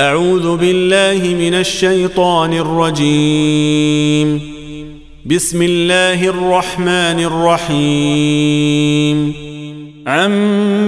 أعوذ بالله من الشيطان الرجيم. بسم الله الرحمن الرحيم. عم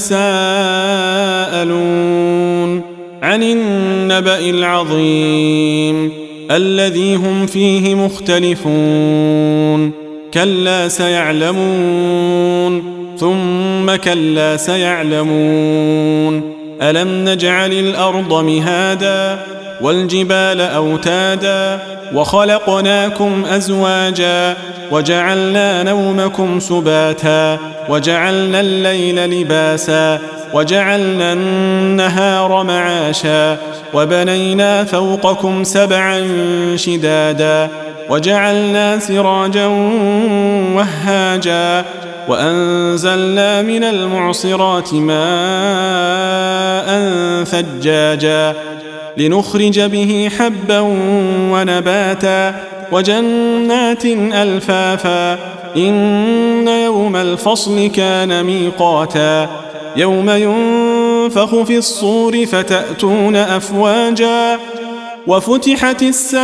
يتساءلون عن النبأ العظيم الذي هم فيه مختلفون كلا سيعلمون ثم كلا سيعلمون ألم نجعل الأرض مهادا والجبال أوتادا وخلقناكم أزواجا وجعلنا نومكم سباتا وجعلنا الليل لباسا وجعلنا النهار معاشا وبنينا فوقكم سبعا شدادا وجعلنا سراجا وهاجا وأنزلنا من المعصرات ماء ثجاجا لنخرج به حبا ونباتا وجنات ألفافا إن يوم الفصل كان ميقاتا يوم ينفخ في الصور فتأتون أفواجا وفتحت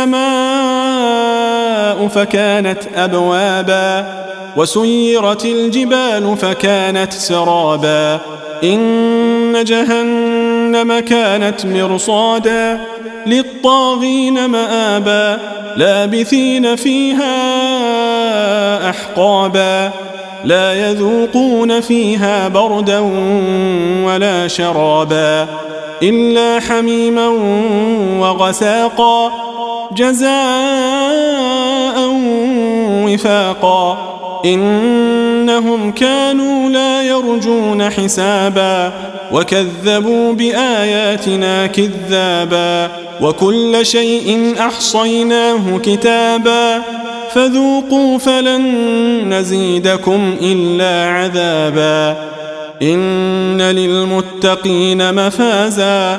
السماء فكانت أبوابا وسيرت الجبال فكانت سرابا إن جهنم كانت مرصادا للطاغين مآبا لابثين فيها أحقابا لا يذوقون فيها بردا ولا شرابا إلا حميما وغساقا جزاء وفاقا إنهم كانوا لا يرجون حسابا وكذبوا بآياتنا كذابا وكل شيء أحصيناه كتابا فذوقوا فلن نزيدكم إلا عذابا إن للمتقين مفازا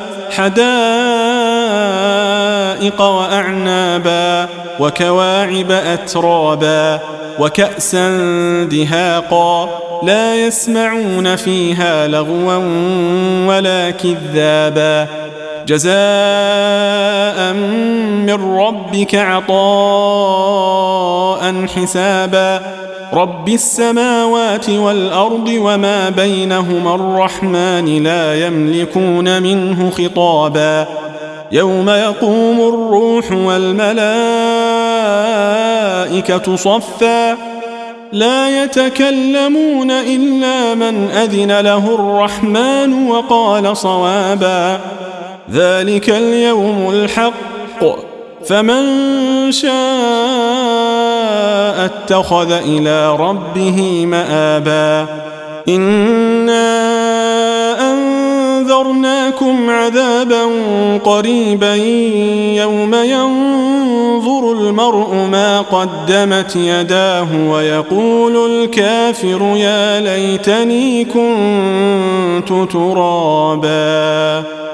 حدائق وأعنابا وكواعب أترابا وكأسا دهاقا لا يسمعون فيها لغوا ولا كذابا جزاء من ربك عطاء حسابا رب السماوات والأرض وما بينهما الرحمن لا يملكون منه خطابا يوم يقوم الروح والملائكة صفا لا يتكلمون إلا من أذن له الرحمن وقال صوابا ذلك اليوم الحق فمن شاء اتخذ إلى ربه مآبا إنا أنذرناكم عذابا قريبا يوم ينظر المرء ما قدمت يداه ويقول الكافر يا ليتني كنت ترابا.